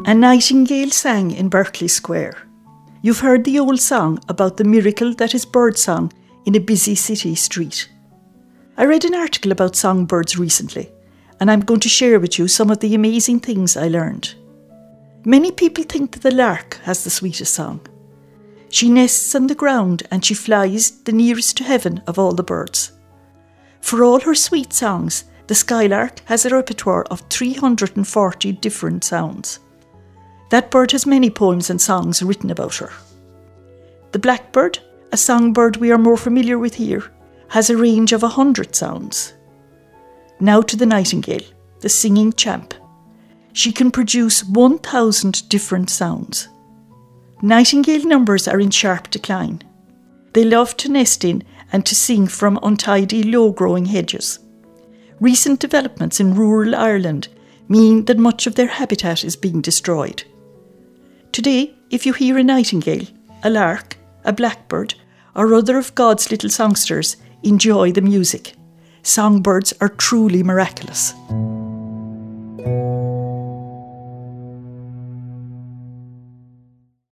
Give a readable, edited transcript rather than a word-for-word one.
A nightingale sang in Berkeley Square. You've heard the old song about the miracle that is birdsong in a busy city street. I read an article about songbirds recently, and I'm going to share with you some of the amazing things I learned. Many people think that the lark has the sweetest song. She nests on the ground and she flies the nearest to heaven of all the birds. For all her sweet songs, the skylark has a repertoire of 340 different sounds. That bird has many poems and songs written about her. The blackbird, a songbird we are more familiar with here, has a range of 100 sounds. Now to the nightingale, the singing champ. She can produce 1,000 different sounds. Nightingale numbers are in sharp decline. They love to nest in and to sing from untidy, low-growing hedges. Recent developments in rural Ireland mean that much of their habitat is being destroyed. Today, if you hear a nightingale, a lark, a blackbird, or other of God's little songsters, enjoy the music. Songbirds are truly miraculous.